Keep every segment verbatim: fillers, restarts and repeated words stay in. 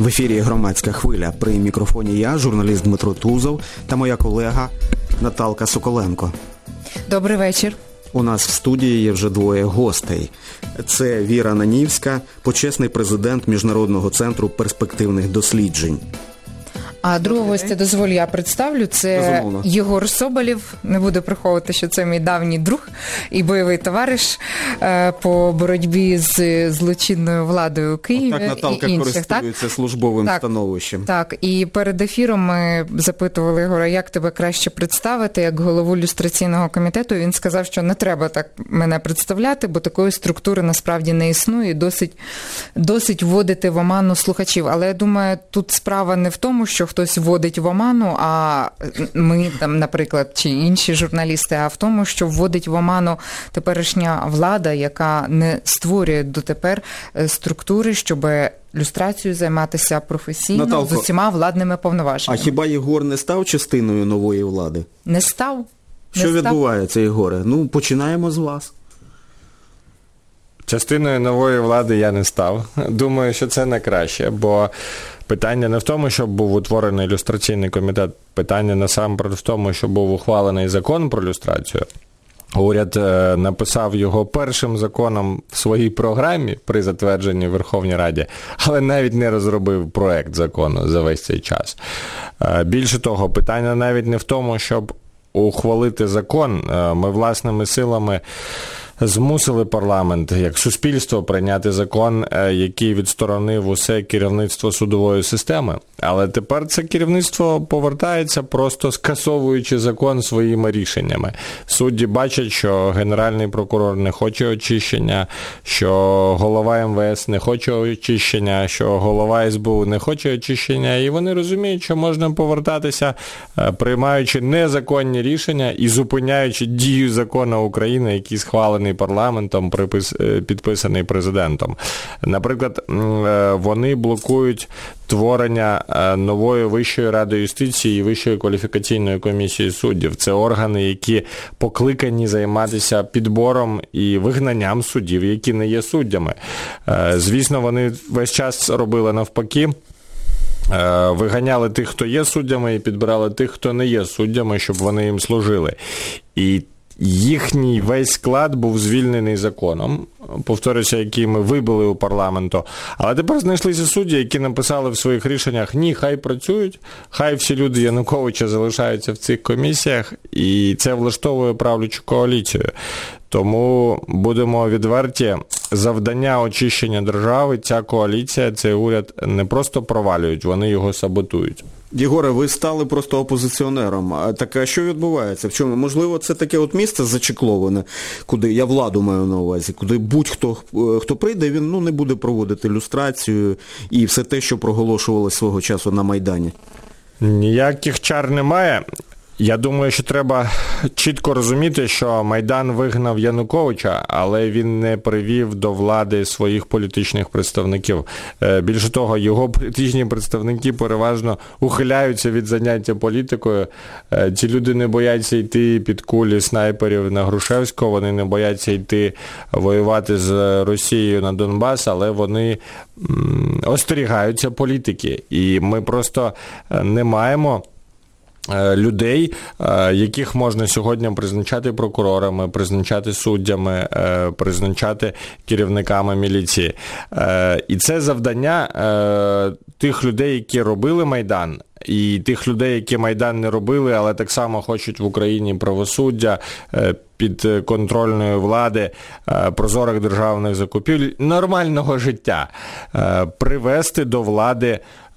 В ефірі «Громадська хвиля». При мікрофоні я, журналіст Дмитро Тузов, та моя колега Наталка Соколенко. Добрий вечір. У нас в студії є вже двоє гостей. Це Віра Нанівська, почесний президент Міжнародного центру перспективних досліджень. А другого гостя, дозволь, я представлю. Це Безумовно. Єгор Соболєв. Не буду приховувати, що це мій давній друг і бойовий товариш по боротьбі з злочинною владою у Києві. Так, Наталка і інших, користується так? службовим так, становищем. Так, і перед ефіром ми запитували Єгора, як тебе краще представити, як голову люстраційного комітету. Він сказав, що не треба так мене представляти, бо такої структури насправді не існує, і досить, досить вводити в оману слухачів. Але я думаю, тут справа не в тому, що хтось вводить в оману, а ми, там, наприклад, чи інші журналісти, а в тому, що вводить в оману теперішня влада, яка не створює дотепер структури, щоб люстрацією займатися професійно, Наталко, з усіма владними повноваженнями. А хіба Єгор не став частиною нової влади? Не став. Не Що став. відбувається, Єгоре? Ну, починаємо з вас. Частиною нової влади я не став. Думаю, що це не краще, бо питання не в тому, щоб був утворений люстраційний комітет, питання насамперед в тому, щоб був ухвалений закон про люстрацію. Уряд е, написав його першим законом в своїй програмі при затвердженні в Верховній Раді, але навіть не розробив проект закону за весь цей час. Е, більше того, питання навіть не в тому, щоб ухвалити закон. Е, ми власними силами змусили парламент, як суспільство, прийняти закон, який відсторонив усе керівництво судової системи. Але тепер це керівництво повертається, просто скасовуючи закон своїми рішеннями. Судді бачать, що Генеральний прокурор не хоче очищення, що голова ем ве ес не хоче очищення, що голова ес бе у не хоче очищення, і вони розуміють, що можна повертатися, приймаючи незаконні рішення і зупиняючи дію закону України, який схвалений парламентом, підписаний президентом. Наприклад, вони блокують творення нової Вищої ради юстиції і Вищої кваліфікаційної комісії суддів. Це органи, які покликані займатися підбором і вигнанням суддів, які не є суддями. Звісно, вони весь час робили навпаки. Виганяли тих, хто є суддями, і підбирали тих, хто не є суддями, щоб вони їм служили. І їхній весь склад був звільнений законом, повторюся, який ми вибили у парламенту. Але тепер знайшлися судді, які написали в своїх рішеннях: ні, хай працюють, хай всі люди Януковича залишаються в цих комісіях, і це влаштовує правлячу коаліцію. Тому будемо відверті, завдання очищення держави ця коаліція, цей уряд не просто провалюють, вони його саботують. Єгоре, ви стали просто опозиціонером. А так, а що відбувається? В чому? Можливо, це таке от місце зачекловане, куди, я владу маю на увазі, куди будь-хто, хто прийде, він ну, не буде проводити люстрацію і все те, що проголошувалося свого часу на Майдані. Ніяких чар немає. Я думаю, що треба чітко розуміти, що Майдан вигнав Януковича, але він не привів до влади своїх політичних представників. Більше того, його політичні представники переважно ухиляються від заняття політикою. Ці люди не бояться йти під кулі снайперів на Грушевського, вони не бояться йти воювати з Росією на Донбас, але вони остерігаються політики. І ми просто не маємо людей, яких можна сьогодні призначати прокурорами, призначати суддями, призначати керівниками міліції. І це завдання тих людей, які робили Майдан, і тих людей, які Майдан не робили, але так само хочуть в Україні правосуддя, підконтрольної влади, прозорих державних закупівель, нормального життя, привести до влади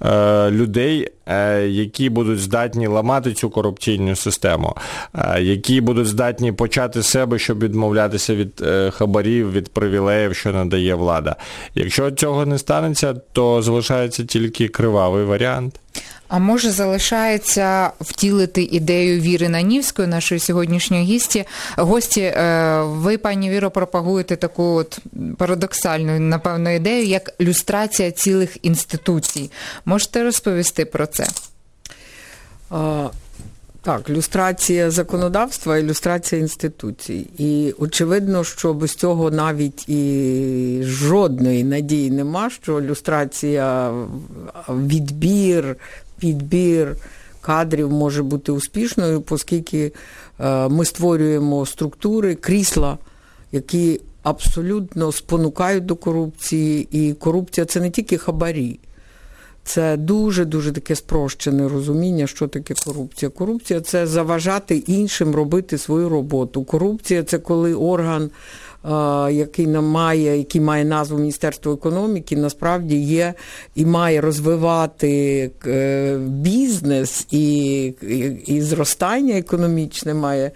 людей, які будуть здатні ламати цю корупційну систему, які будуть здатні почати з себе, щоб відмовлятися від хабарів, від привілеїв, що надає влада. Якщо цього не станеться, то залишається тільки кривавий варіант. А може залишається втілити ідею Віри Нанівської, нашої сьогоднішньої гості. Гості, ви, пані Віро, пропагуєте таку от парадоксальну, напевно, ідею, як люстрація цілих інституцій. Можете розповісти про це? А, Так, люстрація законодавства і люстрація інституцій. І очевидно, що без цього навіть і жодної надії нема, що люстрація, відбір, підбір кадрів може бути успішною, оскільки ми створюємо структури, крісла, які абсолютно спонукають до корупції. І корупція – це не тільки хабарі. Це дуже-дуже таке спрощене розуміння, що таке корупція. Корупція – це заважати іншим робити свою роботу. Корупція – це коли орган, який має, який має назву Міністерство економіки, насправді є і має розвивати бізнес і, і, і зростання економічне має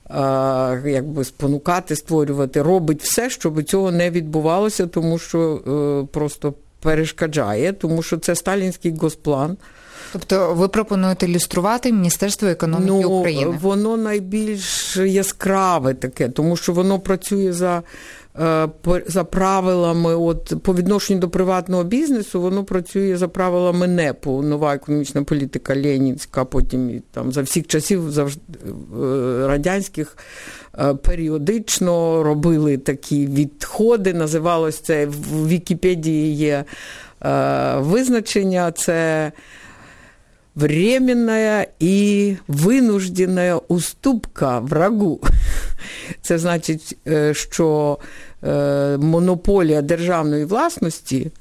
якби спонукати, створювати, робить все, щоб цього не відбувалося, тому що просто перешкоджає, тому що це сталінський госплан. Тобто ви пропонуєте люструвати Міністерство економіки ну, України? Воно найбільш яскраве таке, тому що воно працює за, за правилами, от, по відношенню до приватного бізнесу, воно працює за правилами НЕПу, нова економічна політика ленінська, потім там, за всіх часів завжди, радянських, періодично робили такі відходи, називалось це, в Вікіпедії є визначення, це временная і винуждена уступка врагу. Це значить, що монополія державної власності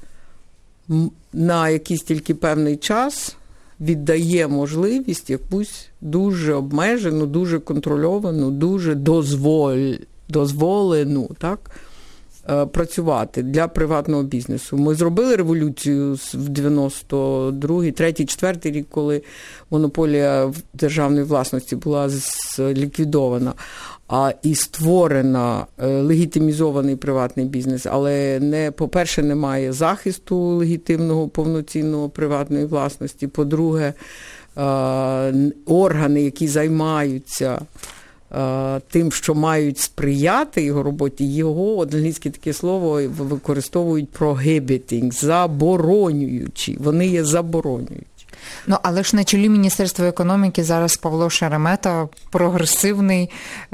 на якийсь тільки певний час віддає можливість якусь дуже обмежену, дуже контрольовану, дуже дозволь, дозволену, так, працювати для приватного бізнесу. Ми зробили революцію в дев'яносто другий, третій, четвертий рік, коли монополія державної власності була ліквідована, а і створена легітимізований приватний бізнес, але не, по-перше, немає захисту легітимного, повноцінного приватної власності, по-друге, органи, які займаються тим, що мають сприяти його роботі, його, англійське таке слово, використовують prohibiting, заборонюючи. Вони є заборонюючі. Ну, але ж на чолі Міністерства економіки зараз Павло Шеремета, прогресивний,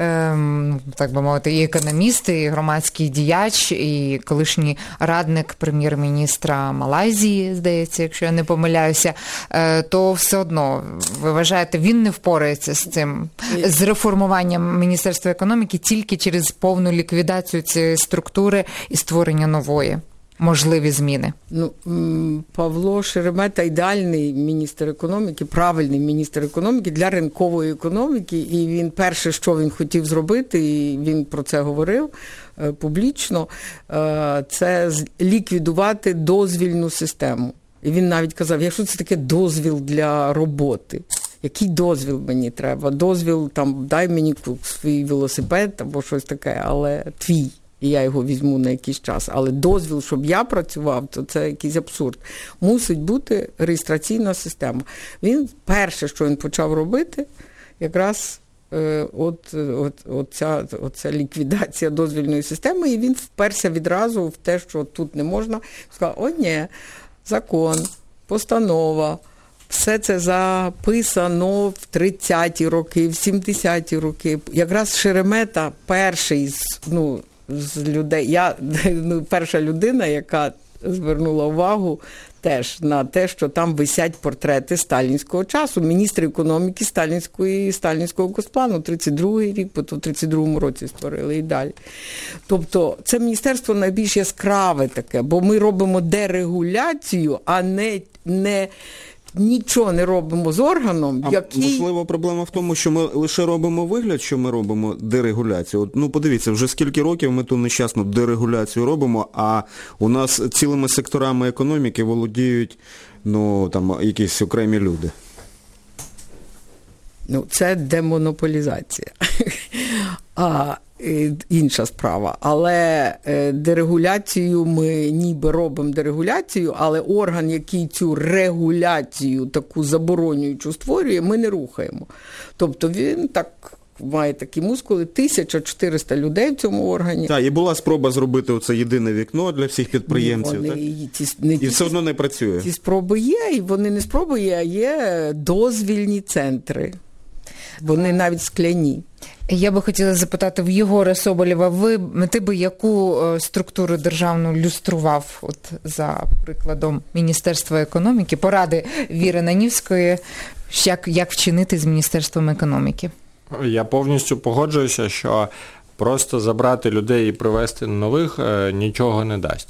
ем, так би мовити, і економіст, і громадський діяч, і колишній радник прем'єр-міністра Малайзії, здається, якщо я не помиляюся, е, то все одно, ви вважаєте, він не впорається з цим, з реформуванням Міністерства економіки тільки через повну ліквідацію цієї структури і створення нової? Можливі зміни? Ну, Павло Шеремета – ідеальний міністр економіки, правильний міністр економіки для ринкової економіки, і він перше, що він хотів зробити, і він про це говорив е, публічно, е, це ліквідувати дозвільну систему. І він навіть казав, якщо це таке дозвіл для роботи, який дозвіл мені треба? Дозвіл, там, дай мені свій велосипед або щось таке, але твій. І я його візьму на якийсь час. Але дозвіл, щоб я працював, то це якийсь абсурд. Мусить бути реєстраційна система. Він, перше, що він почав робити, якраз е, от, от, от, ця, от ця ліквідація дозвільної системи, і він вперся відразу в те, що тут не можна. Сказав, о, ні, закон, постанова, все це записано в тридцяті роки, в сімдесяті роки. Якраз Шеремета перший з, ну, з людей, я ну, перша людина, яка звернула увагу теж на те, що там висять портрети сталінського часу, міністри економіки сталінської, сталінського госплану, тридцять другий рік, потім в тридцять другому році створили і далі. Тобто це міністерство найбільш яскраве таке, бо ми робимо дерегуляцію, а не, не нічого не робимо з органом, а, який... Можливо, проблема в тому, що ми лише робимо вигляд, що ми робимо дерегуляцію. От, ну, подивіться, вже скільки років ми ту нещасну дерегуляцію робимо, а у нас цілими секторами економіки володіють, ну, там, якісь окремі люди. Ну, це демонополізація. А інша справа. Але дерегуляцію ми ніби робимо дерегуляцію, але орган, який цю регуляцію таку заборонюючу створює, ми не рухаємо. Тобто він так має такі мускули, тисяча чотириста людей в цьому органі. Так, і була спроба зробити оце єдине вікно для всіх підприємців, вони, так? І, ті, не і ті, все одно не працює. Ці спроби є, і вони не спроби є, а є дозвільні центри. Вони навіть скляні. Я би хотіла запитати в Єгора Соболєва, ви, ти би яку структуру державну люстрував, от за прикладом Міністерства економіки, поради Віри Нанівської, як, як вчинити з Міністерством економіки? Я повністю погоджуюся, що просто забрати людей і привести нових нічого не дасть.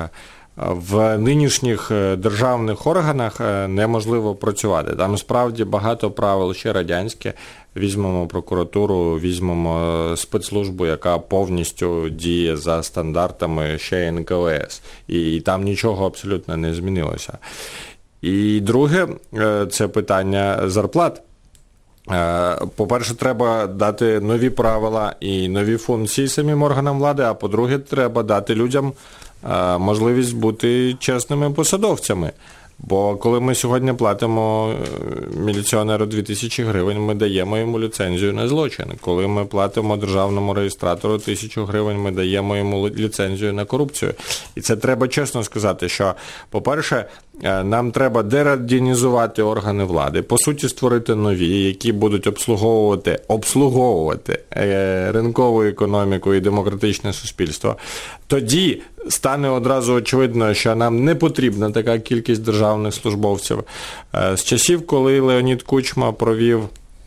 В нинішніх державних органах неможливо працювати. Там справді багато правил ще радянське. Візьмемо прокуратуру, візьмемо спецслужбу, яка повністю діє за стандартами ще ен ка ве ес. І там нічого абсолютно не змінилося. І друге, це питання зарплат. По-перше, треба дати нові правила і нові функції самим органам влади, а по-друге, треба дати людям можливість бути чесними посадовцями. Бо коли ми сьогодні платимо міліціонеру дві тисячі гривень, ми даємо йому ліцензію на злочин. Коли ми платимо державному реєстратору тисячу гривень, ми даємо йому ліцензію на корупцію. І це треба чесно сказати, що, по-перше, нам треба дерадянізувати органи влади, по суті створити нові, які будуть обслуговувати, обслуговувати ринкову економіку і демократичне суспільство. Тоді стане одразу очевидно, що нам не потрібна така кількість державних службовців. З часів, коли Леонід Кучма провів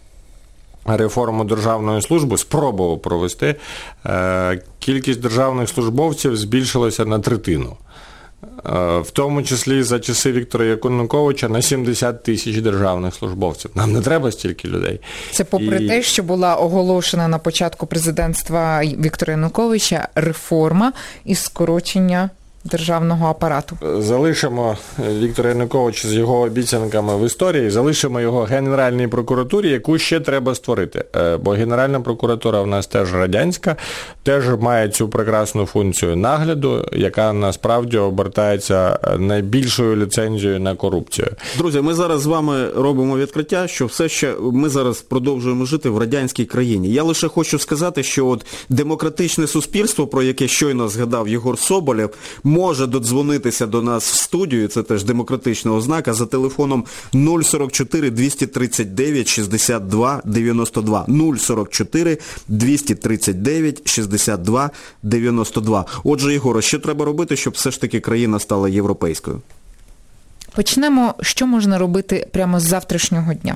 реформу державної служби, спробував провести, кількість державних службовців збільшилася на третину. В тому числі за часи Віктора Януковича на сімдесят тисяч державних службовців. Нам не треба стільки людей. Це попри І... те, що була оголошена на початку президентства Віктора Януковича реформа і скорочення державного апарату. Залишимо Віктора Януковича з його обіцянками в історії, залишимо його Генеральній прокуратурі, яку ще треба створити. Бо Генеральна прокуратура в нас теж радянська, теж має цю прекрасну функцію нагляду, яка насправді обертається найбільшою ліцензією на корупцію. Друзі, ми зараз з вами робимо відкриття, що все ще ми зараз продовжуємо жити в радянській країні. Я лише хочу сказати, що от демократичне суспільство, про яке щойно згадав Єгор Соболєв, може додзвонитися до нас в студію, це теж демократична ознака, за телефоном нуль сорок чотири двісті тридцять дев'ять шістдесят два дев'яносто два. нуль сорок чотири двісті тридцять дев'ять шістдесят два дев'яносто два. Отже, Єгоре, що треба робити, щоб все ж таки країна стала європейською? Почнемо, що можна робити прямо з завтрашнього дня?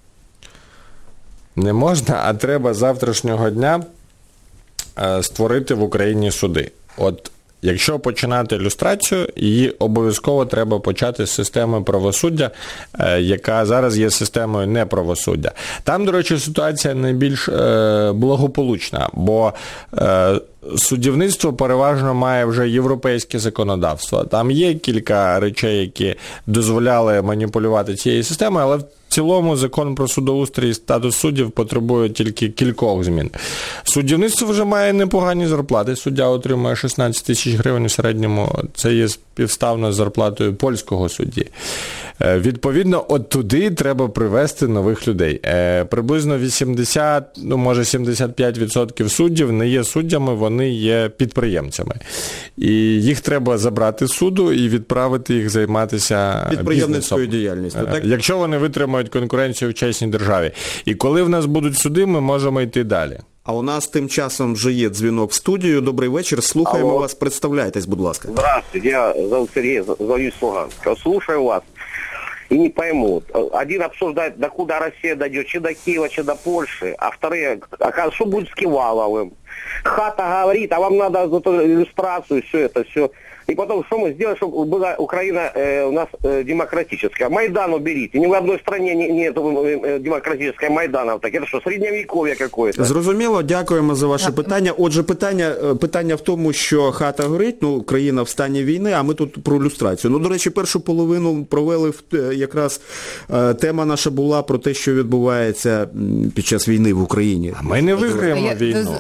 Не можна, а треба з завтрашнього дня створити в Україні суди. От якщо починати люстрацію, її обов'язково треба почати з системи правосуддя, яка зараз є системою неправосуддя. Там, до речі, ситуація найбільш благополучна, бо суддівництво переважно має вже європейське законодавство. Там є кілька речей, які дозволяли маніпулювати цією системою, але в цілому закон про судоустрій і статус суддів потребує тільки кількох змін. Суддівництво вже має непогані зарплати. Суддя отримує шістнадцять тисяч гривень в середньому. Це є співставно з зарплатою польського судді. Відповідно, от туди треба привести нових людей. Приблизно вісімдесят, ну може сімдесят п'ять відсотків суддів не є суддями, вони є підприємцями. І їх треба забрати з суду і відправити їх займатися підприємницькою діяльністю, так? Якщо вони витримають конкуренцію в чесній державі. І коли в нас будуть суди, ми можемо йти далі. А у нас тим часом вже є дзвінок в студію. Добрий вечір, слухаємо Алло. вас, представляйтесь, будь ласка. Здравствуйте, я зовут Сергей, звонюсь с Луганска. Слушаю вас и не пойму. Один обсуждает, докуда Россия дойдет, чи до Киева, чи до Польши, а вторые, а что будет с Киваловым? Хата говорит, а вам надо иллюстрацию, все это, все. И потом, что мы сделаем, чтобы была Украина э, у нас э, демократическая? Майдан уберите. Ни в одной стране не, нет э, демократической Майдана. Так это что, средневековье какое-то? Зрозуміло, дякуємо за ваше питання. Отже, питання, питання в тому, що хата горить, ну, країна в стані війни, а ми тут про люстрацію. Ну, до речі, першу половину провели, в, якраз е, тема наша була про те, що відбувається під час війни в Україні. А ми не виграємо війну. Дозвольте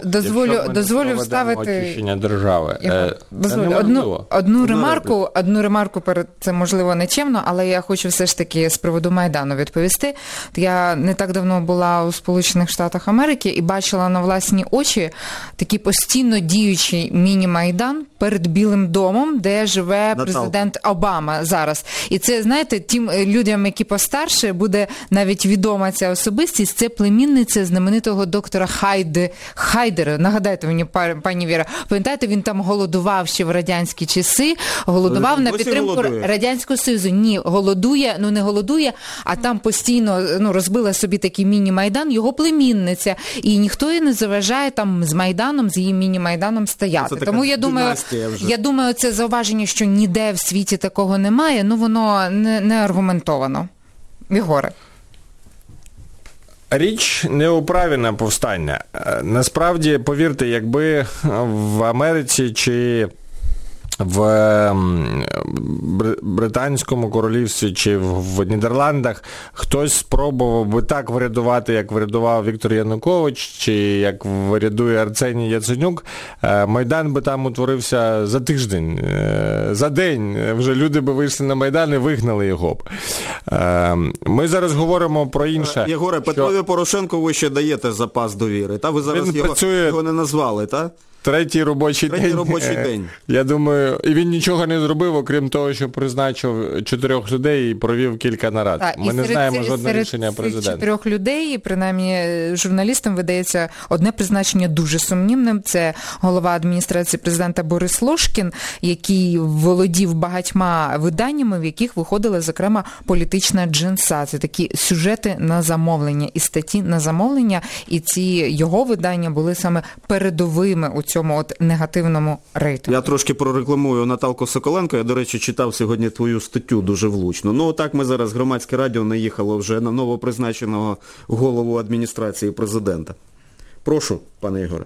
дозволю, дозволю вставити очищення держави. Е, дозволю, одну, одну ремарку, одну ремарку перед це можливо нечемно, але я хочу все ж таки з приводу Майдану відповісти. Я не так давно була у Сполучених Штатах Америки і бачила на власні очі такий постійно діючий міні-майдан перед Білим домом, де живе Наталка. Президент Обама зараз. І це, знаєте, тим людям, які постарше, буде навіть відома ця особистість. Це племінниця знаменитого доктора Хайде, Хайдера. Нагадайте мені, пані Віра, пам'ятаєте, він там голодував ще в радянські часи, голодував на підтримку голодує. Радянського Союзу. Ні, голодує, ну не голодує, а там постійно ну, розбила собі такий міні-майдан, його племінниця. І ніхто їй не заважає там з Майданом, з її міні-майданом стояти. Тому я думаю, я думаю, це зауваження, що ніде в світі такого немає, ну воно не, не аргументовано. Єгоре. Річ не у праві на повстання. Насправді, повірте, якби в Америці чи в Британському королівстві чи в Нідерландах хтось спробував би так врядувати, як врядував Віктор Янукович, чи як врядує Арсеній Яценюк, Майдан би там утворився за тиждень, за день. Вже люди би вийшли на Майдан і вигнали його б. Ми зараз говоримо про інше. Єгоре, що... Петрові Порошенку ви ще даєте запас довіри, та? Ви зараз його, працює... його не назвали, так? Третій робочий Третій день. робочий день. Я думаю, і він нічого не зробив, окрім того, що призначив чотирьох людей і провів кілька нарад. Так, Ми не знаємо жодного рішення президента. Серед чотирьох людей, принаймні журналістам видається одне призначення дуже сумнівним. Це голова адміністрації президента Борис Лошкін, який володів багатьма виданнями, в яких виходила, зокрема, політична джинса. Це такі сюжети на замовлення і статті на замовлення. І ці його видання були саме передовими у цьому от негативному рейтингу. Я трошки прорекламую Наталку Соколенко. Я, до речі, читав сьогодні твою статтю дуже влучно. Ну, отак ми зараз, громадське радіо, наїхало вже на новопризначеного голову адміністрації президента. Прошу, пане Ігоре.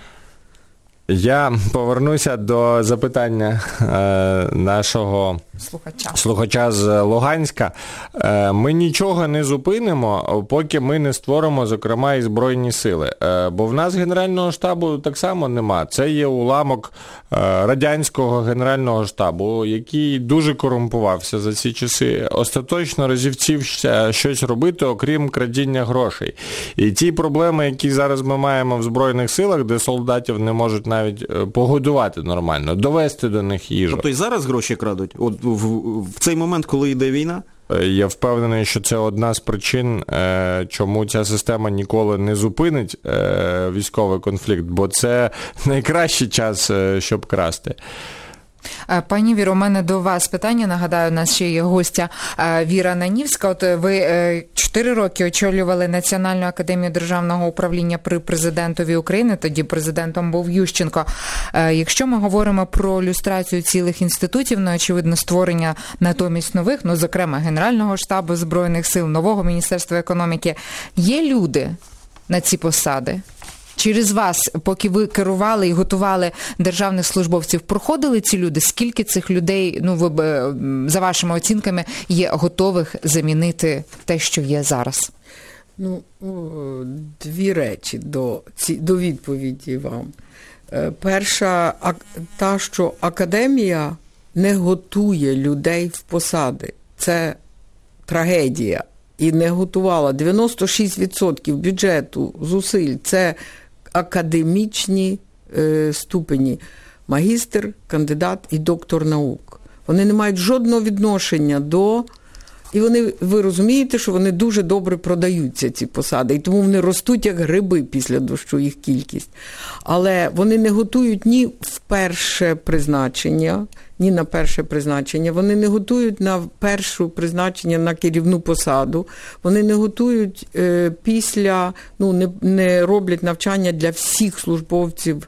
Я повернуся до запитання е, нашого слухача. слухача з Луганська. Е, ми нічого не зупинимо, поки ми не створимо, зокрема, і Збройні сили. Е, бо в нас Генерального штабу так само нема. Це є уламок е, радянського Генерального штабу, який дуже корумпувався за ці часи. Остаточно розівцівся щось робити, окрім крадіння грошей. І ті проблеми, які зараз ми маємо в Збройних силах, де солдатів не можуть навіть навіть погодувати нормально, довести до них їжу. Тобто і зараз гроші крадуть? От в, в цей момент, коли йде війна? Я впевнений, що це одна з причин, чому ця система ніколи не зупинить військовий конфлікт, бо це найкращий час, щоб красти. Пані Віро, у мене до вас питання. Нагадаю, у нас ще є гостя Віра Нанівська. От ви чотири роки очолювали Національну академію державного управління при президентові України, тоді президентом був Ющенко. Якщо ми говоримо про люстрацію цілих інститутів, ну, очевидно, створення натомість нових, ну, зокрема, Генерального штабу Збройних сил, нового Міністерства економіки, є люди на ці посади? Через вас, поки ви керували і готували державних службовців, проходили ці люди? Скільки цих людей, ну, ви, за вашими оцінками, є готових замінити те, що є зараз? Ну, дві речі до, до відповіді вам. Перша, та, що академія не готує людей в посади. Це трагедія. І не готувала. дев'яносто шість відсотків бюджету, зусиль – це академічні е, ступені. Магістр, кандидат і доктор наук. Вони не мають жодного відношення до... І вони, ви розумієте, що вони дуже добре продаються, ці посади, і тому вони ростуть як гриби після дощу, їх кількість. Але вони не готують ні в перше призначення, ні на перше призначення, вони не готують на перше призначення на керівну посаду, вони не готують е, після, ну, не, не роблять навчання для всіх службовців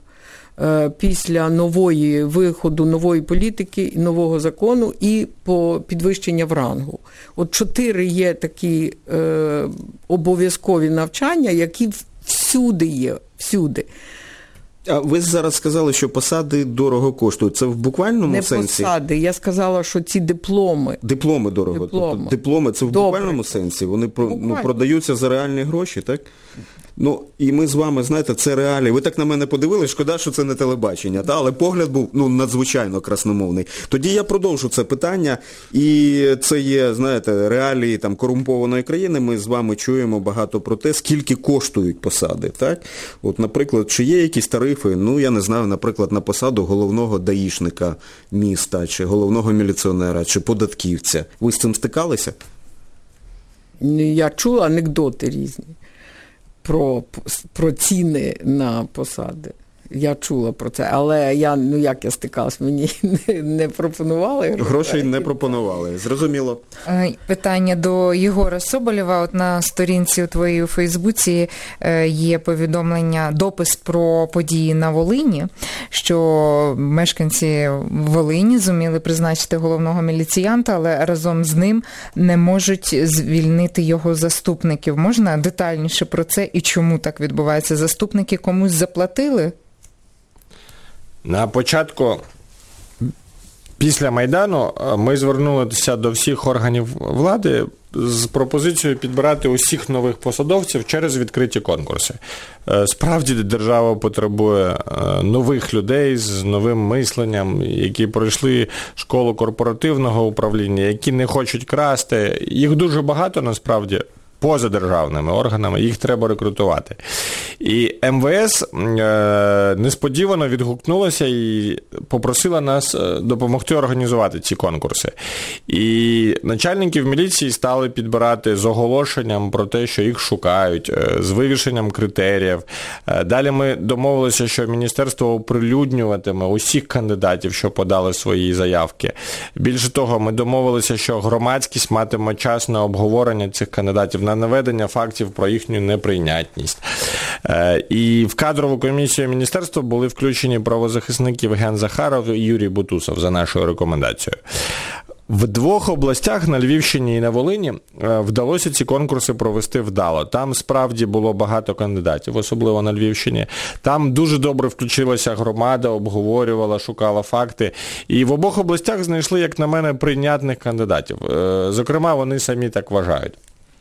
після нової виходу, нової політики, нового закону і по підвищення в рангу. От чотири є такі е, обов'язкові навчання, які всюди є, всюди. А ви зараз сказали, що посади дорого коштують. Це в буквальному Не сенсі? Не посади, я сказала, що ці дипломи. Дипломи дорого. Дипломи, тобто, дипломи це в Добре. буквальному сенсі? Вони про, ну, продаються за реальні гроші, так? Ну, і ми з вами, знаєте, це реалії. Ви так на мене подивились, шкода, що це не телебачення, та? Але погляд був, ну, надзвичайно красномовний. Тоді я продовжу це питання, і це є, знаєте, реалії там корумпованої країни. Ми з вами чуємо багато про те, скільки коштують посади, так? От, наприклад, чи є якісь тарифи, ну, я не знаю, наприклад, на посаду головного даїшника міста, чи головного міліціонера, чи податківця. Ви з цим стикалися? Я чула анекдоти різні про, про ціни на посади. Я чула про це, але я, ну як я стикалась, мені не, не пропонували. Грошей не пропонували, зрозуміло. Питання до Єгора Соболєва. От на сторінці у твоїй у Фейсбуці є повідомлення, допис про події на Волині, що мешканці Волині зуміли призначити головного міліціянта, але разом з ним не можуть звільнити його заступників. Можна детальніше про це і чому так відбувається? Заступники комусь заплатили? На початку, після Майдану, ми звернулися до всіх органів влади з пропозицією підбирати усіх нових посадовців через відкриті конкурси. Справді, держава потребує нових людей з новим мисленням, які пройшли школу корпоративного управління, які не хочуть красти. Їх дуже багато, насправді, поза державними органами, їх треба рекрутувати. І ем ве ес е, несподівано відгукнулася і попросила нас допомогти організувати ці конкурси. І начальників міліції стали підбирати з оголошенням про те, що їх шукають, з вивішенням критеріїв. Далі ми домовилися, що міністерство оприлюднюватиме усіх кандидатів, що подали свої заявки. Більше того, ми домовилися, що громадськість матиме час на обговорення цих кандидатів, на наведення фактів про їхню неприйнятність. І в кадрову комісію міністерства були включені правозахисники Євген Захаров і Юрій Бутусов за нашою рекомендацією. В двох областях, на Львівщині і на Волині, вдалося ці конкурси провести вдало. Там справді було багато кандидатів, особливо на Львівщині. Там дуже добре включилася громада, обговорювала, шукала факти. І в обох областях знайшли, як на мене, прийнятних кандидатів. Зокрема, вони самі так вважають.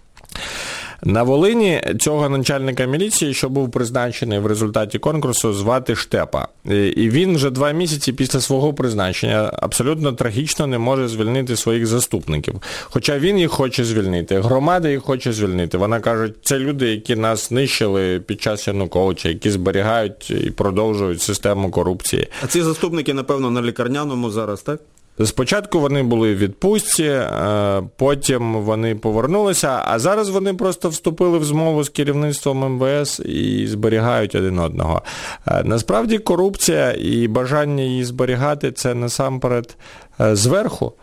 На Волині цього начальника міліції, що був призначений в результаті конкурсу, звати Штепа. І він вже два місяці після свого призначення абсолютно трагічно не може звільнити своїх заступників. Хоча він їх хоче звільнити, громада їх хоче звільнити. Вона каже, це люди, які нас нищили під час Януковича, які зберігають і продовжують систему корупції. А ці заступники, напевно, на лікарняному зараз, так? Спочатку вони були в відпустці, потім вони повернулися, а зараз вони просто вступили в змову з керівництвом ем ве ес і зберігають один одного. Насправді корупція і бажання її зберігати – це насамперед зверху,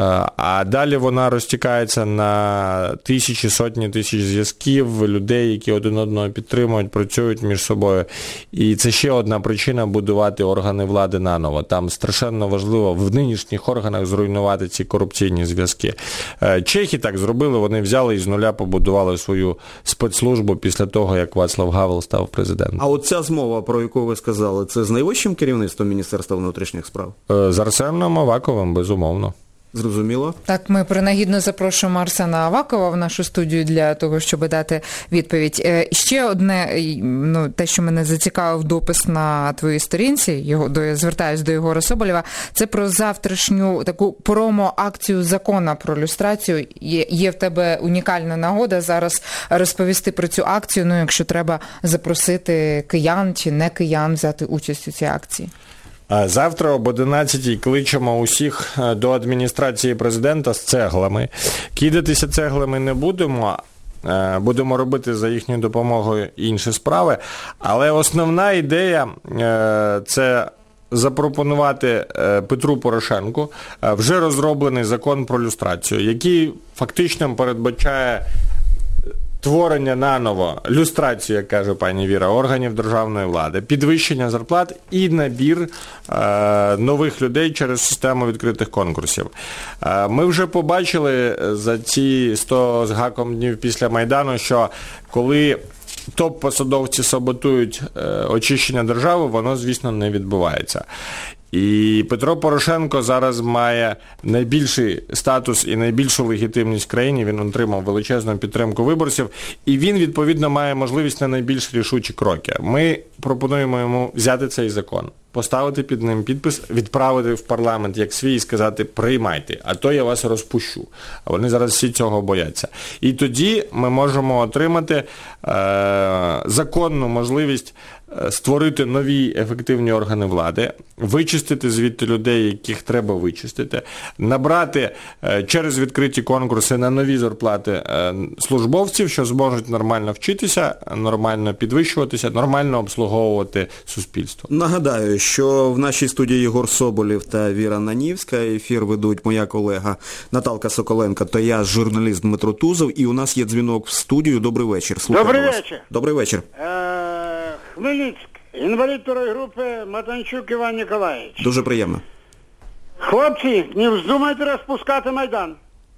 а далі вона розтікається на тисячі, сотні тисяч зв'язків, людей, які один одного підтримують, працюють між собою. І це ще одна причина будувати органи влади наново. Там страшенно важливо в нинішніх органах зруйнувати ці корупційні зв'язки. Чехи так зробили, вони взяли і з нуля побудували свою спецслужбу після того, як Вацлав Гавел став президентом. А от ця змова, про яку ви сказали, це з найвищим керівництвом Міністерства внутрішніх справ? З Арсеном Аваковим, безумовно. Зрозуміло. Так, ми принагідно запрошуємо Арсена Авакова в нашу студію для того, щоб дати відповідь. Ще одне, ну, те, що мене зацікавив допис на твоїй сторінці, його, до, я звертаюсь до Єгора Соболєва, це про завтрашню таку промо-акцію закону про люстрацію. Є, є в тебе унікальна нагода зараз розповісти про цю акцію, ну, якщо треба запросити киян чи не киян взяти участь у цій акції. Завтра об одинадцятій кличемо усіх до адміністрації президента з цеглами. Кидатися цеглами не будемо, будемо робити за їхньою допомогою інші справи. Але основна ідея – це запропонувати Петру Порошенку вже розроблений закон про люстрацію, який фактично передбачає творення наново, люстрацію, як каже пані Віра, органів державної влади, підвищення зарплат і набір е, нових людей через систему відкритих конкурсів. Е, ми вже побачили за ці сто з гаком днів після Майдану, що коли топ-посадовці саботують е, очищення держави, воно, звісно, не відбувається. І Петро Порошенко зараз має найбільший статус і найбільшу легітимність в країні, він отримав величезну підтримку виборців, і він, відповідно, має можливість на найбільш рішучі кроки. Ми пропонуємо йому взяти цей закон, поставити під ним підпис, відправити в парламент як свій і сказати «приймайте, а то я вас розпущу». А вони зараз всі цього бояться. І тоді ми можемо отримати е- законну можливість створити нові ефективні органи влади, вичистити звідти людей, яких треба вичистити, набрати е, через відкриті конкурси на нові зарплати е, службовців, що зможуть нормально вчитися, нормально підвищуватися, нормально обслуговувати суспільство. Нагадаю, що в нашій студії Єгор Соболєв та Віра Нанівська. Ефір ведуть моя колега Наталка Соколенко та я, журналіст Дмитро Тузов. І у нас є дзвінок в студію. Добрий вечір. Слухаємо Добрий вас. вечір. Добрий вечір. Е, Хмельницьк. Інвалід второї групи Матанчук Іван Ніколаєвич. Дуже приємно. Хлопці, не вздумайте розпускати Майдан.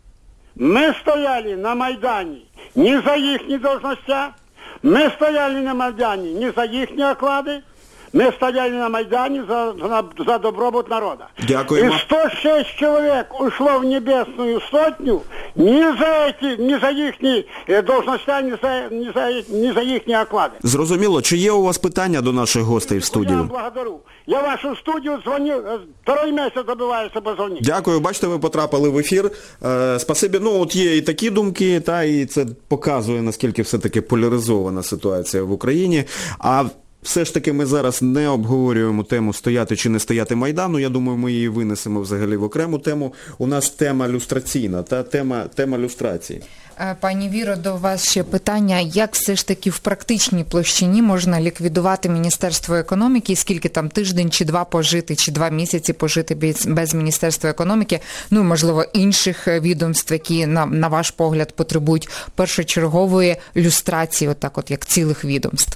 Ми стояли на Майдані не за їхні должності, ми стояли на Майдані не за їхні оклади, ми стояли на Майдані за, за, за добробут народа. Дякуємо. И сто шесть человек ушло в Небесную Сотню не за эти, не за їхні должности, не за, не за, не за їхні оклади. Зрозуміло. Чи є у вас питання до наших гостей в студію? Я вам благодарю. Я в вашу студію дзвоню, второй місяць добиваюся позвонити. Дякую. Бачите, ви потрапили в ефір. Е, спасибі. Ну, от є і такі думки, та, і це показує, наскільки все-таки поляризована ситуація в Україні. А все ж таки ми зараз не обговорюємо тему стояти чи не стояти Майдану. Я думаю, ми її винесемо взагалі в окрему тему. У нас тема люстраційна, та тема, тема люстрації. Пані Віро, до вас ще питання. Як все ж таки в практичній площині можна ліквідувати Міністерство економіки? Скільки там тиждень чи два пожити, чи два місяці пожити без, без Міністерства економіки? Ну, можливо, інших відомств, які, на, на ваш погляд, потребують першочергової люстрації, отак от, як цілих відомств?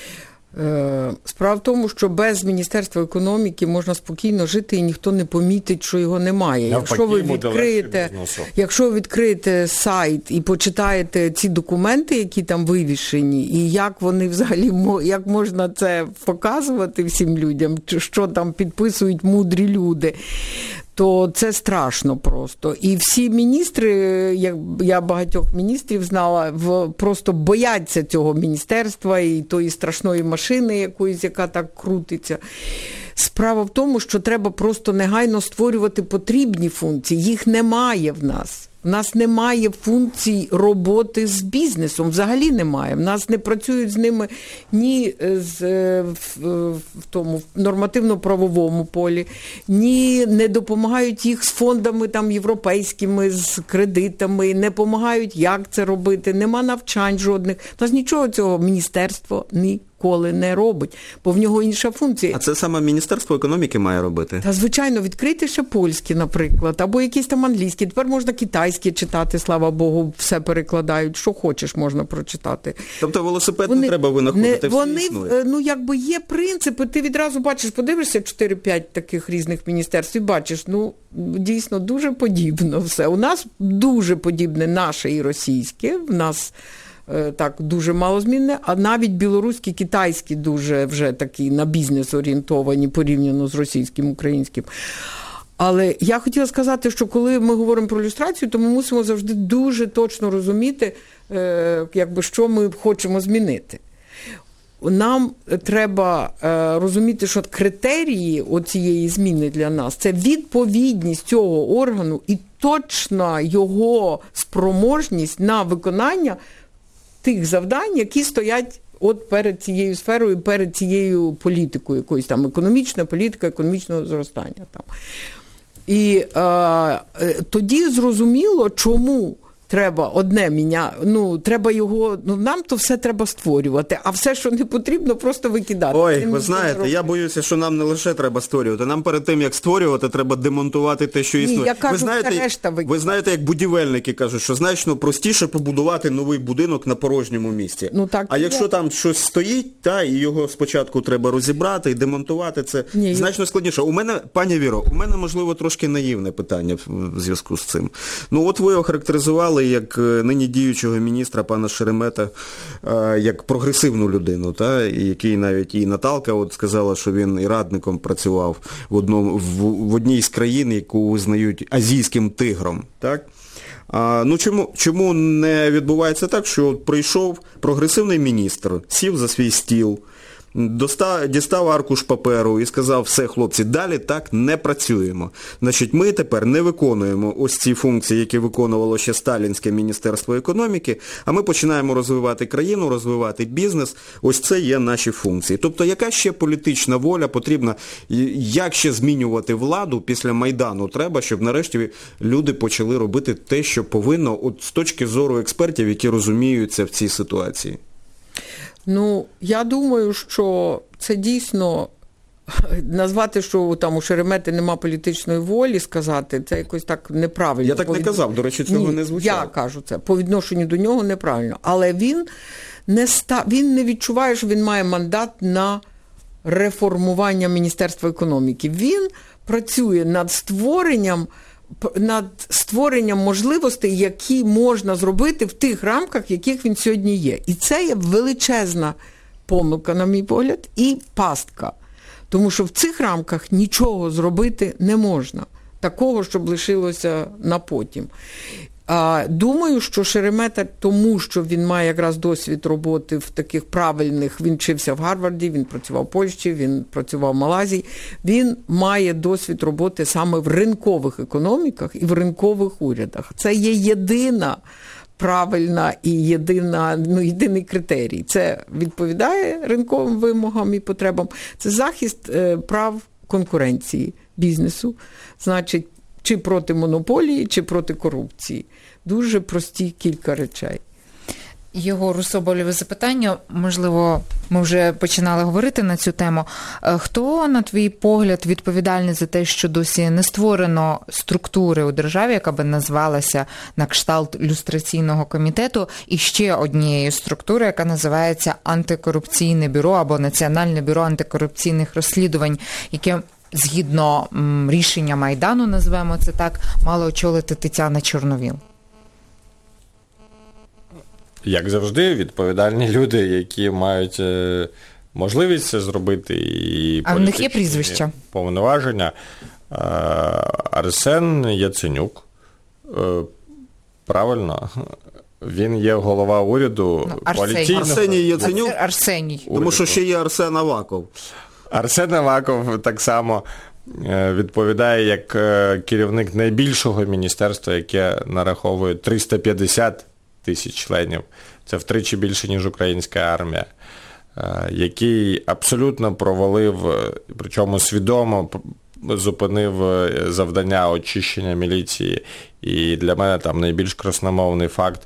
Справа в тому, що без Міністерства економіки можна спокійно жити і ніхто не помітить, що його немає. Якщо ви відкриєте, якщо ви відкриєте сайт і почитаєте ці документи, які там вивішені, і як вони взагалі, як можна це показувати всім людям, що там підписують мудрі люди, то це страшно просто. І всі міністри, як я багатьох міністрів знала, в, просто бояться цього міністерства і тої страшної машини якоїсь, яка так крутиться. Справа в тому, що треба просто негайно створювати потрібні функції. Їх немає в нас. В нас немає функцій роботи з бізнесом, взагалі немає. В нас не працюють з ними ні з, в, в тому в нормативно-правовому полі, ні не допомагають їх з фондами там європейськими, з кредитами, не допомагають, як це робити, нема навчань жодних. У нас нічого цього міністерство ні. Коли не робить, бо в нього інша функція. А це саме Міністерство економіки має робити? Та, звичайно, відкрити ще польські, наприклад, або якісь там англійські. Тепер можна китайські читати, слава Богу, все перекладають, що хочеш можна прочитати. Тобто велосипед вони, не треба винаходити, не, вони, ну, якби є принципи, ти відразу бачиш, подивишся чотири-п'ять таких різних міністерств і бачиш, ну, дійсно, дуже подібно все. У нас дуже подібне наше і російське, в нас так дуже малозмінне, а навіть білоруські, китайські дуже вже такі на бізнес орієнтовані порівняно з російським, українським. Але я хотіла сказати, що коли ми говоримо про люстрацію, то ми мусимо завжди дуже точно розуміти, якби, що ми хочемо змінити. Нам треба е, розуміти, що критерії оцієї зміни для нас – це відповідність цього органу і точна його спроможність на виконання тих завдань, які стоять от перед цією сферою, перед цією політикою, якоюсь там економічна політика, економічного зростання. Там. І е, тоді зрозуміло, чому треба одне міняти, ну, треба його, ну, нам то все треба створювати, а все, що не потрібно, просто викидати. Ой, ви знаєте, я боюся, що нам не лише треба створювати, нам перед тим, як створювати, треба демонтувати те, що існує. Ні, я кажу, ви знаєте, решта викидати. Ви знаєте, як будівельники кажуть, що значно простіше побудувати новий будинок на порожньому місці. Ну, так, а якщо є. там щось стоїть, та, і його спочатку треба розібрати і демонтувати, це Ні, значно складніше. У мене, пані Віро, у мене, можливо, трошки наївне питання в зв'язку з цим. Ну, от ви охарактеризували сприймали як нині діючого міністра пана Шеремета як прогресивну людину, та, який навіть і Наталка от сказала, що він і радником працював в, одному, в, в одній з країн, яку визнають азійським тигром. Так? А, ну чому, чому не відбувається так, що от прийшов прогресивний міністр, сів за свій стіл, Достав, дістав аркуш паперу і сказав: все, хлопці, далі так не працюємо. Значить, ми тепер не виконуємо ось ці функції, які виконувало ще сталінське Міністерство економіки, а ми починаємо розвивати країну, розвивати бізнес. Ось це є наші функції. Тобто, яка ще політична воля потрібна, як ще змінювати владу після Майдану треба, щоб нарешті люди почали робити те, що повинно, от з точки зору експертів, які розуміються в цій ситуації? Ну, я думаю, що це дійсно назвати, що там у Шеремети нема політичної волі, сказати, це якось так неправильно. Я так не казав, до речі, цього Ні, не звучало. Я кажу це, по відношенню до нього неправильно. Але він не, ста... він не відчуває, що він має мандат на реформування Міністерства економіки. Він працює над створенням над створенням можливостей, які можна зробити в тих рамках, в яких він сьогодні є. І це є величезна помилка, на мій погляд, і пастка. Тому що в цих рамках нічого зробити не можна. Такого, щоб лишилося на потім. А, думаю, що Шеремета, тому що він має якраз досвід роботи в таких правильних, він вчився в Гарварді, він працював в Польщі, він працював в Малайзії, він має досвід роботи саме в ринкових економіках і в ринкових урядах. Це є єдина правильна і єдина, ну, єдиний критерій. Це відповідає ринковим вимогам і потребам. Це захист е, прав конкуренції бізнесу, значить, чи проти монополії, чи проти корупції. Дуже прості кілька речей. Єгору Соболєву запитання, можливо, ми вже починали говорити на цю тему. Хто, на твій погляд, відповідальний за те, що досі не створено структури у державі, яка би назвалася на кшталт люстраційного комітету, і ще однієї структури, яка називається Антикорупційне бюро або Національне бюро антикорупційних розслідувань, яке згідно м, рішення Майдану, назвемо це так, мала очолити Тетяна Чорновіл? Як завжди, відповідальні люди, які мають е, можливість це зробити, і а в них є прізвища? Повноваження. Е, Арсен Яценюк. Е, правильно. Він є голова уряду. Ну, Арсеній. Поліційного... Арсеній Яценюк? Арсеній. Уряду. Тому що ще є Арсен Аваков. Арсен Аваков так само відповідає як керівник найбільшого міністерства, яке нараховує триста п'ятдесят тисяч членів. Це втричі більше, ніж українська армія. Який абсолютно провалив, причому свідомо зупинив завдання очищення міліції. І для мене там найбільш красномовний факт,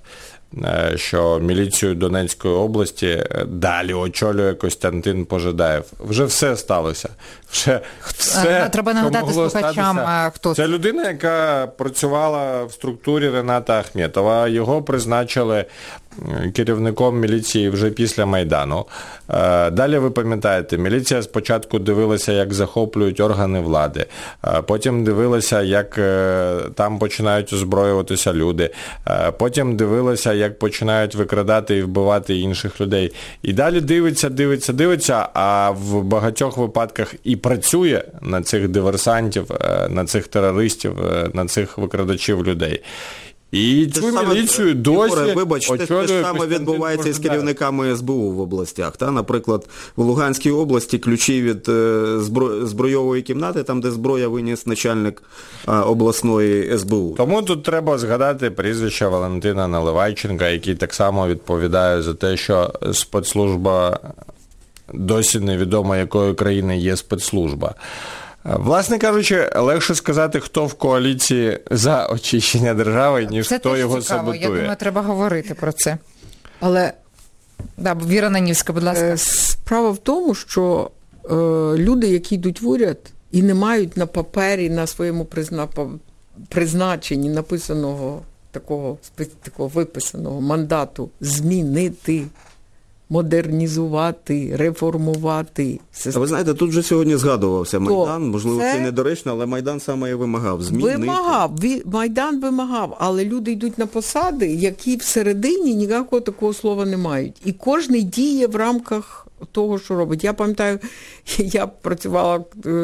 що міліцію Донецької області далі очолює Костянтин Пожидаєв. Вже все сталося. Вже все, а, треба нагадати слухачам, а хто це? Це людина, яка працювала в структурі Рената Ахметова. Його призначили керівником міліції вже після Майдану. Далі, ви пам'ятаєте, міліція спочатку дивилася, як захоплюють органи влади, потім дивилася, як там починають озброюватися люди, потім дивилася, як починають викрадати і вбивати інших людей. І далі дивиться, дивиться, дивиться, а в багатьох випадках і працює на цих диверсантів, на цих терористів, на цих викрадачів людей. І це цю саме, міліцію досі Ігоре, вибач, очолює те ж саме Костянтин відбувається із Пожидаєв. керівниками ес бе у в областях. Та? Наприклад, в Луганській області ключі від збро... збройової кімнати, там, де зброя виніс начальник а, обласної ес бе у. Тому тут треба згадати прізвище Валентина Наливайченка, який так само відповідає за те, що спецслужба, досі невідомо якої країни є спецслужба. Власне кажучи, легше сказати, хто в коаліції за очищення держави, ніж це хто його цікаво. саботує. Я думаю, треба говорити про це. Але да, Віра Нанівська, будь ласка. Справа в тому, що е, люди, які йдуть в уряд і не мають на папері, на своєму призна... призначенні написаного такого, такого виписаного мандату змінити модернізувати, реформувати. А ви знаєте, тут вже сьогодні згадувався Майдан, То можливо, це... це недоречно, але Майдан саме і вимагав змінити. Вимагав, Майдан вимагав, але люди йдуть на посади, які всередині ніякого такого слова не мають. І кожен діє в рамках того, що робить. Я пам'ятаю, я працювала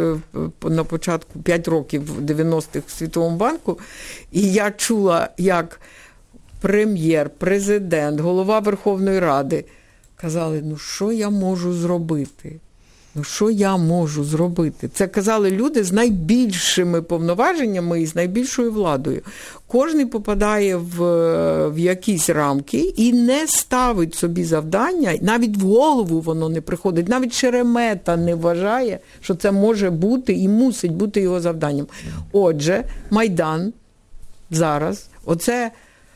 на початку п'ять років в дев'яностих в Світовому банку, і я чула, як прем'єр, президент, голова Верховної Ради казали, ну що я можу зробити? Ну що я можу зробити? Це казали люди з найбільшими повноваженнями і з найбільшою владою. Кожен попадає в, в якісь рамки і не ставить собі завдання, навіть в голову воно не приходить, навіть Шеремета не вважає, що це може бути і мусить бути його завданням. Отже, Майдан зараз, оце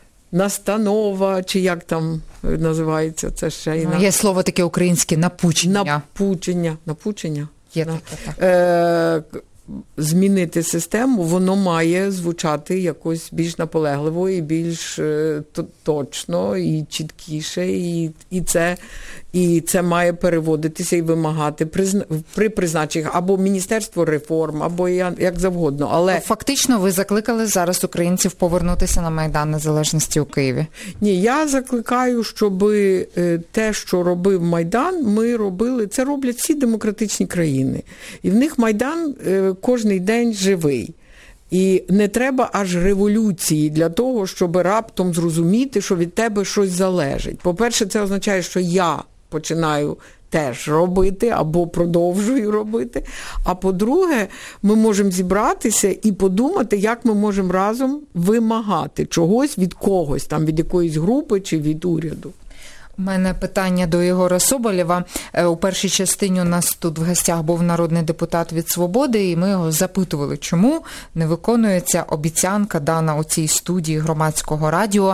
настанова, чи як там називається, це ще і ну, на... Є слово таке українське напучення. Напучення. Напучення? Є на... таке, так. Е, змінити систему, воно має звучати якось більш наполегливо і більш е, точно, і чіткіше, і, і, це, і це має переводитися і вимагати призна... при призначеннях або Міністерство реформ, або як завгодно. Але... Фактично ви закликали зараз українців повернутися на Майдан Незалежності у Києві? Ні, я закликаю, щоб те, що робив Майдан, ми робили, це роблять всі демократичні країни. І в них Майдан кожний день живий. І не треба аж революції для того, щоб раптом зрозуміти, що від тебе щось залежить. По-перше, це означає, що я починаю теж робити або продовжую робити. А по-друге, ми можемо зібратися і подумати, як ми можемо разом вимагати чогось від когось, там від якоїсь групи чи від уряду. У мене питання до Єгора Соболєва. У першій частині у нас тут в гостях був народний депутат від «Свободи», і ми його запитували, чому не виконується обіцянка, дана у цій студії громадського радіо,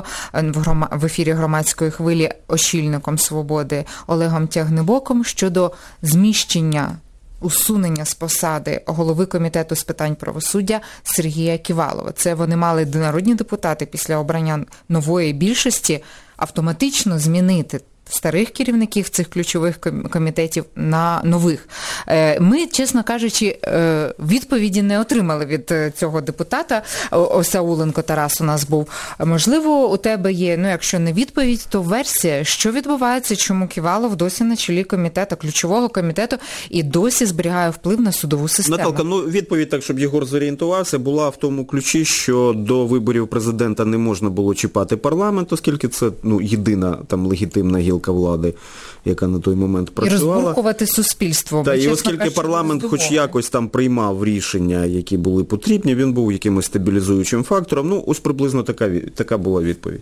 в ефірі громадської хвилі очільником «Свободи» Олегом Тягнебоком щодо зміщення, усунення з посади голови комітету з питань правосуддя Сергія Ківалова. Це вони мали народні депутати після обрання нової більшості автоматично змінити старих керівників цих ключових комітетів на нових. Ми, чесно кажучи, відповіді не отримали від цього депутата. Осауленко Тарас у нас був. Можливо, у тебе є, ну якщо не відповідь, то версія, що відбувається, чому Ківалов досі на чолі комітету, ключового комітету, і досі зберігає вплив на судову систему. Наталка, ну відповідь, так, щоб Єгор зорієнтувався, була в тому ключі, що до виборів президента не можна було чіпати парламент, оскільки це ну, єдина там легітимна гілка влади, яка на той момент працювала. І розбуркувати суспільство. Та, і оскільки кажучи, парламент хоч якось там приймав рішення, які були потрібні, він був якимось стабілізуючим фактором. Ну, ось приблизно така, така була відповідь.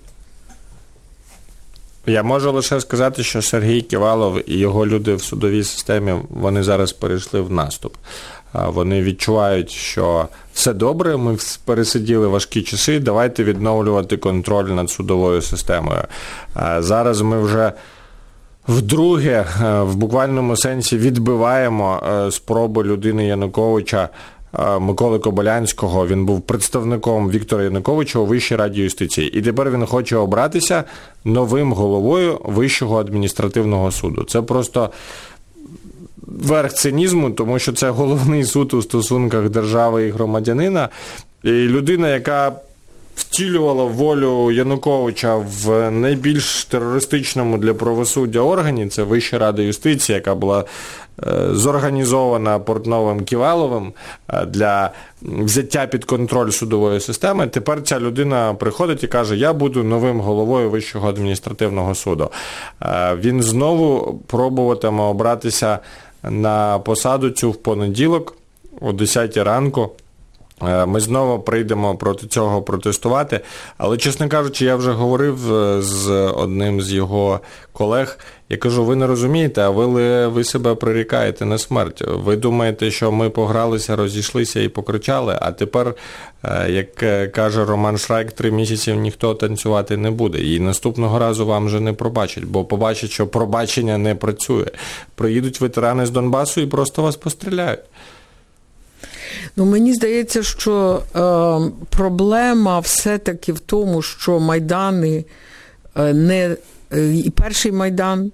Я можу лише сказати, що Сергій Ківалов і його люди в судовій системі, вони зараз перейшли в наступ. Вони відчувають, що все добре, ми пересиділи важкі часи, давайте відновлювати контроль над судовою системою. Зараз ми вже вдруге, в буквальному сенсі, відбиваємо спроби людини Януковича, Миколи Кобилянського. Він був представником Віктора Януковича у Вищій раді юстиції. І тепер він хоче обратися новим головою Вищого адміністративного суду. Це просто верх цинізму, тому що це головний суд у стосунках держави і громадянина. І людина, яка втілювала волю Януковича в найбільш терористичному для правосуддя органі, це Вища рада юстиції, яка була зорганізована Портновим Ківаловим для взяття під контроль судової системи. Тепер ця людина приходить і каже, я буду новим головою Вищого адміністративного суду. Він знову пробуватиме обратися на посаду цю в понеділок о десятій ранку. Ми знову прийдемо проти цього протестувати. Але, чесно кажучи, я вже говорив з одним з його колег. Я кажу, ви не розумієте, а ви, ви себе прирікаєте на смерть. Ви думаєте, що ми погралися, розійшлися і покричали, а тепер, як каже Роман Шрайк, три місяці ніхто танцювати не буде. І наступного разу вам вже не пробачать, бо побачать, що пробачення не працює. Приїдуть ветерани з Донбасу і просто вас постріляють. Ну, мені здається, що е, проблема все-таки в тому, що Майдани, е, не, е, і перший Майдан,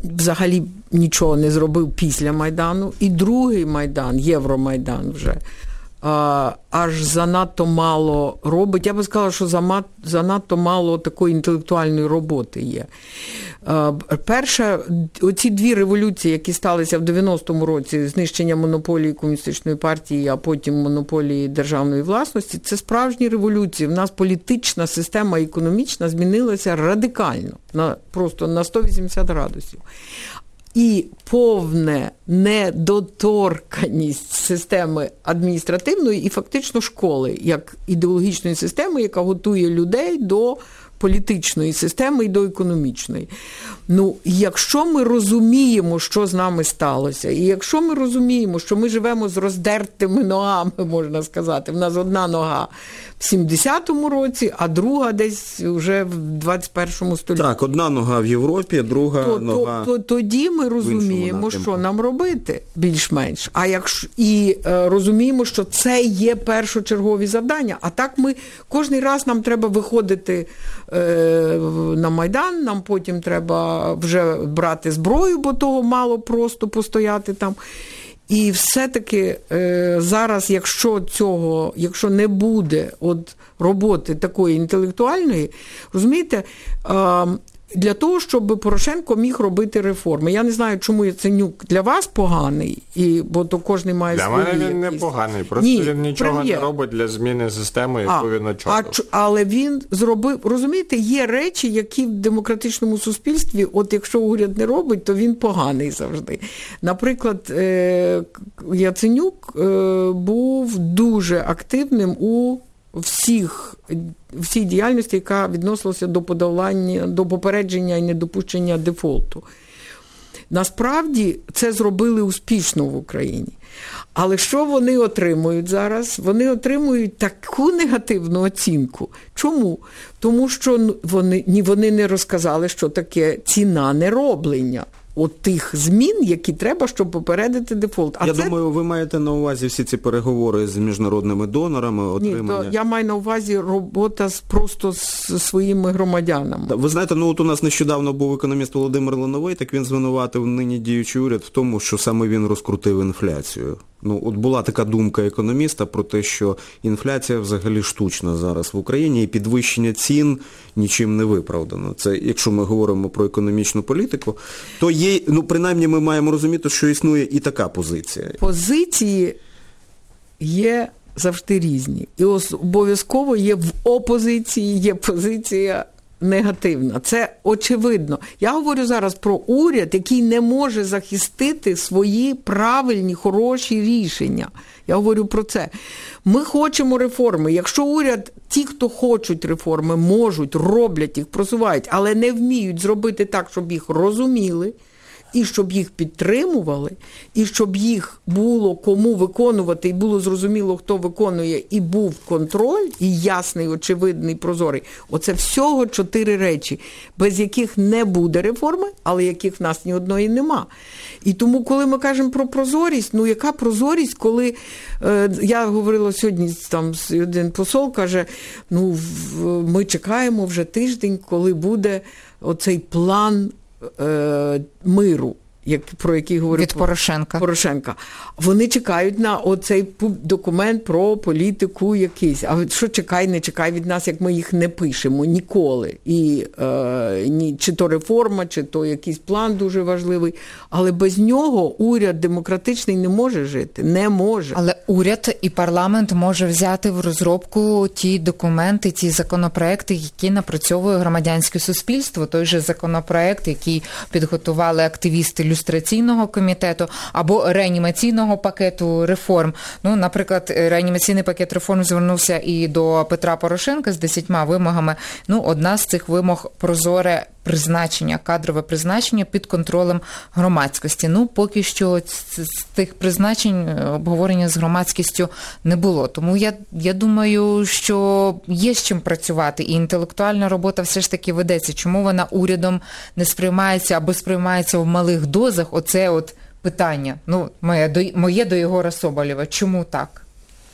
взагалі нічого не зробив після Майдану, і другий Майдан, Євромайдан вже, а, аж занадто мало робить. Я би сказала, що зама, занадто мало такої інтелектуальної роботи є. А, перша, оці дві революції, які сталися в дев'яностому році, знищення монополії комуністичної партії, а потім монополії державної власності, це справжні революції. В нас політична система економічна змінилася радикально, на, просто на сто вісімдесят градусів. І повне недоторканість системи адміністративної і фактично школи, як ідеологічної системи, яка готує людей до політичної системи і до економічної. Ну, якщо ми розуміємо, що з нами сталося, і якщо ми розуміємо, що ми живемо з роздертими ногами, можна сказати, в нас одна нога в сімдесятому році, а друга десь вже в двадцять першому столітті. Так, одна нога в Європі, друга то, нога то, то, Тоді ми розуміємо, що нам робити більш-менш. А якщо і е, розуміємо, що це є першочергові завдання. А так ми кожний раз нам треба виходити е, на Майдан, нам потім треба вже брати зброю, бо того мало просто постояти там. І все-таки е, зараз, якщо цього, якщо не буде от роботи такої інтелектуальної, розумієте, е, для того, щоб Порошенко міг робити реформи. Я не знаю, чому Яценюк для вас поганий, і, бо то кожен має для свої... Для мене він якісь... не поганий, просто Ні, він нічого прем'єр. не робить для зміни системи, яку а, він очолив. А, але він зробив, розумієте, є речі, які в демократичному суспільстві, от якщо уряд не робить, то він поганий завжди. Наприклад, Яценюк був дуже активним у всіх, всій діяльності, яка відносилася до подолання, до попередження і недопущення дефолту. Насправді, це зробили успішно в Україні. Але що вони отримують зараз? Вони отримують таку негативну оцінку. Чому? Тому що вони, вони не розказали, що таке ціна нероблення. От тих змін, які треба, щоб попередити дефолт. А я це... думаю, ви маєте на увазі всі ці переговори з міжнародними донорами, отримання... Ні, то я маю на увазі робота з, просто з своїми громадянами. Ви знаєте, ну от у нас нещодавно був економіст Володимир Лановий, так він звинуватив нині діючий уряд в тому, що саме він розкрутив інфляцію. Ну, от була така думка економіста про те, що інфляція взагалі штучна зараз в Україні, і підвищення цін нічим не виправдано. Це, якщо ми говоримо про економічну політику, то є, ну, принаймні ми маємо розуміти, що існує і така позиція. Позиції є завжди різні. І обов'язково є в опозиції, є позиція негативна. Це очевидно. Я говорю зараз про уряд, який не може захистити свої правильні, хороші рішення. Я говорю про це. Ми хочемо реформи. Якщо уряд, ті, хто хочуть реформи, можуть, роблять їх, просувають, але не вміють зробити так, щоб їх розуміли, і щоб їх підтримували, і щоб їх було кому виконувати, і було зрозуміло, хто виконує, і був контроль, і ясний, очевидний, прозорий. Оце всього чотири речі, без яких не буде реформи, але яких в нас ні одної нема. І тому, коли ми кажемо про прозорість, ну яка прозорість, коли, е, я говорила сьогодні, там один посол каже, ну в, ми чекаємо вже тиждень, коли буде оцей план миру, як, про який говорив від Порошенка. Порошенка. Вони чекають на оцей документ про політику якийсь. А що чекай, не чекай від нас, як ми їх не пишемо ніколи. І е, ні, чи то реформа, чи то якийсь план дуже важливий. Але без нього уряд демократичний не може жити. Не може. Але уряд і парламент може взяти в розробку ті документи, ті законопроекти, які напрацьовує громадянське суспільство. Той же законопроект, який підготували активісти люстраційного комітету або реанімаційного пакету реформ. Ну, наприклад, реанімаційний пакет реформ звернувся і до Петра Порошенка з десятьма вимогами. Ну, одна з цих вимог – прозоре призначення, кадрове призначення під контролем громадськості. Ну, поки що з тих призначень обговорення з громадськістю не було. Тому я, я думаю, що є з чим працювати, і інтелектуальна робота все ж таки ведеться. Чому вона урядом не сприймається або сприймається в малих дозах? Оце от питання. Ну, моє до, моє до Єгора Соболєва. Чому так?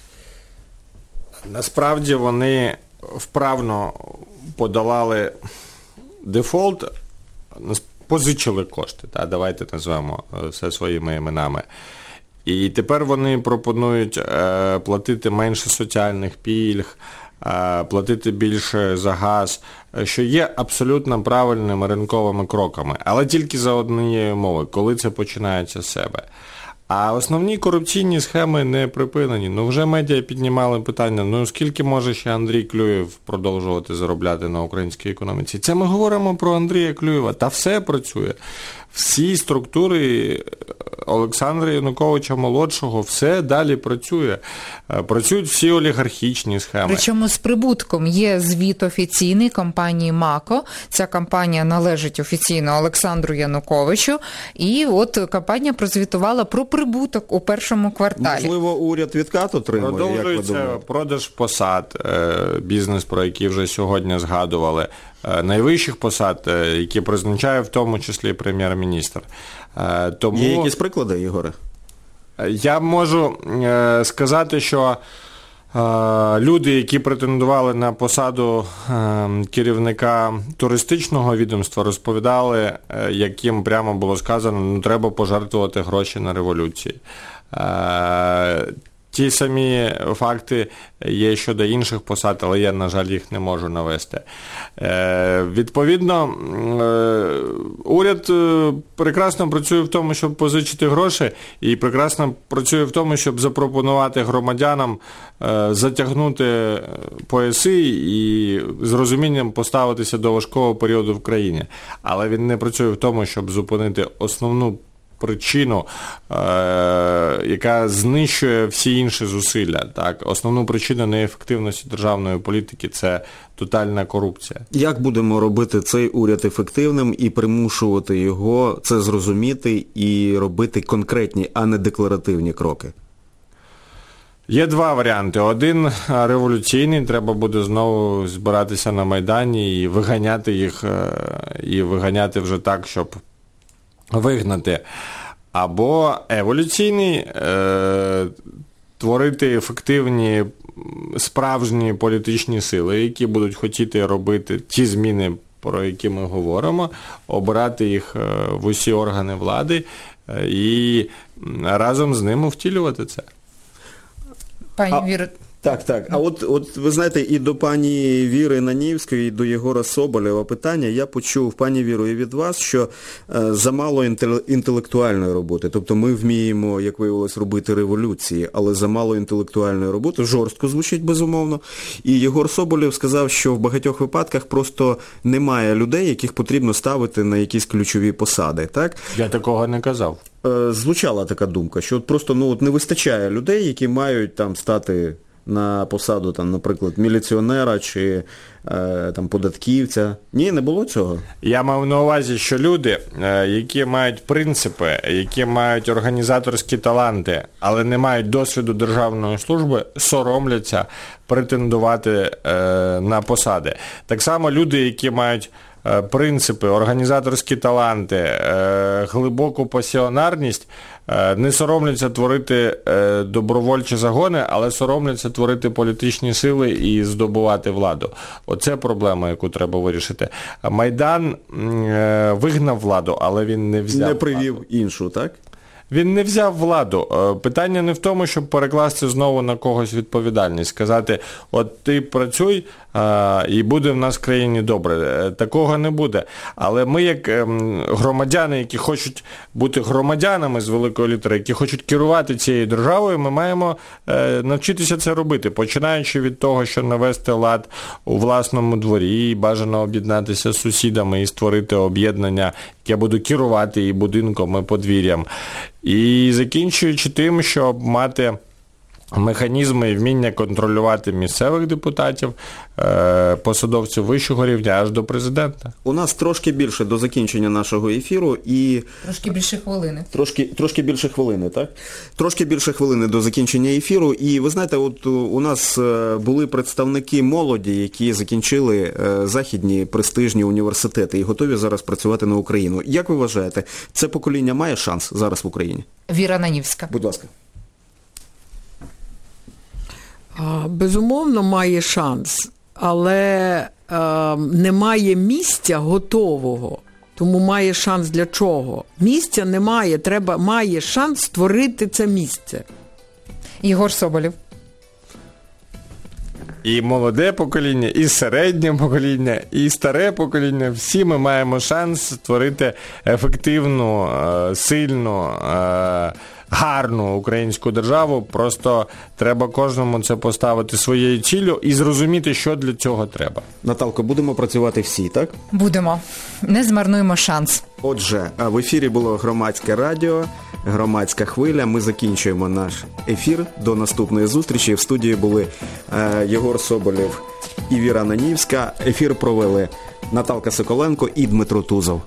Насправді вони вправно подолали дефолт. позичили кошти, та, давайте назвемо все своїми іменами. І тепер вони пропонують е, платити менше соціальних пільг, е, платити більше за газ, що є абсолютно правильними ринковими кроками, але тільки за однією мовою, коли це починається з себе. А основні корупційні схеми не припинені. Ну, вже медіа піднімали питання, ну, скільки може ще Андрій Клюєв продовжувати заробляти на українській економіці? Це ми говоримо про Андрія Клюєва. Та все працює. Всі структури Олександра Януковича-молодшого, все далі працює. Працюють всі олігархічні схеми. Причому з прибутком. Є звіт офіційний компанії МАКО. Ця компанія належить офіційно Олександру Януковичу. І от компанія прозвітувала про прибуток у першому кварталі. Можливо, уряд відкат отримує? Продовжується продаж посад, бізнес, про який вже сьогодні згадували, найвищих посад, які призначає в тому числі прем'єр-міністр. Тому є якісь приклади, Ігоре? Я можу сказати, що люди, які претендували на посаду керівника туристичного відомства, розповідали, як їм прямо було сказано, ну треба пожертвувати гроші на революції. Ті самі факти є щодо інших посад, але я, на жаль, їх не можу навести. Е, відповідно, е, уряд прекрасно працює в тому, щоб позичити гроші, і прекрасно працює в тому, щоб запропонувати громадянам е, затягнути пояси і з розумінням поставитися до важкого періоду в країні. Але він не працює в тому, щоб зупинити основну причину, е, яка знищує всі інші зусилля. Так? Основну причину неефективності державної політики – це тотальна корупція. Як будемо робити цей уряд ефективним і примушувати його це зрозуміти і робити конкретні, а не декларативні кроки? Є два варіанти. Один революційний, треба буде знову збиратися на Майдані і виганяти їх, і виганяти вже так, щоб вигнати. Або еволюційний, е, творити ефективні справжні політичні сили, які будуть хотіти робити ті зміни, про які ми говоримо, обирати їх в усі органи влади і разом з ними втілювати це. Пані Віро, Так, так. А от, от ви знаєте, і до пані Віри Нанівської, і до Єгора Соболєва питання. Я почув, пані Віро, і від вас, що е, замало інтелектуальної роботи. Тобто ми вміємо, як виявилось, робити революції, але замало інтелектуальної роботи. Жорстко звучить, безумовно. І Єгор Соболєв сказав, що в багатьох випадках просто немає людей, яких потрібно ставити на якісь ключові посади. Так? Я такого не казав. Е, звучала така думка, що от просто ну, от не вистачає людей, які мають там стати на посаду, там, наприклад, міліціонера чи е, там, податківця. Ні, не було цього? Я мав на увазі, що люди, які мають принципи, які мають організаторські таланти, але не мають досвіду державної служби, соромляться претендувати е, на посади. Так само люди, які мають принципи, організаторські таланти, е, глибоку пасіонарність, е, не соромляться творити е, добровольчі загони, але соромляться творити політичні сили і здобувати владу. Оце проблема, яку треба вирішити. Майдан е, вигнав владу, але він не взяв Не привів владу. іншу, так? Він не взяв владу. Питання не в тому, щоб перекласти знову на когось відповідальність. Сказати, от ти працюй, і буде в нас в країні добре. Такого не буде. Але ми, як громадяни, які хочуть бути громадянами з великої літери, які хочуть керувати цією державою, ми маємо навчитися це робити. Починаючи від того, що навести лад у власному дворі, бажано об'єднатися з сусідами і створити об'єднання, яке буде керувати і будинком, і подвір'ям. І закінчуючи тим, щоб мати механізми і вміння контролювати місцевих депутатів, посадовців вищого рівня, аж до президента. У нас трошки більше до закінчення нашого ефіру і... Трошки більше хвилини. Трошки, трошки більше хвилини, так? Трошки більше хвилини до закінчення ефіру. І ви знаєте, от у нас були представники молоді, які закінчили західні престижні університети і готові зараз працювати на Україну. Як ви вважаєте, це покоління має шанс зараз в Україні? Віра Нанівська. Будь ласка. Безумовно, має шанс, але е, немає місця готового Тому має шанс для чого? Місця немає, треба, має шанс створити це місце. Єгор Соболєв. І молоде покоління, і середнє покоління, і старе покоління. Всі ми маємо шанс створити ефективну, сильну, гарну українську державу. Просто треба кожному це поставити своєю ціллю і зрозуміти, що для цього треба. Наталко, будемо працювати всі, так? Будемо. Не змарнуємо шанс. Отже, в ефірі було Громадське радіо, Громадська хвиля. Ми закінчуємо наш ефір. До наступної зустрічі. В студії були е, Єгор Соболєв і Віра Нанівська. Ефір провели Наталка Соколенко і Дмитро Тузов.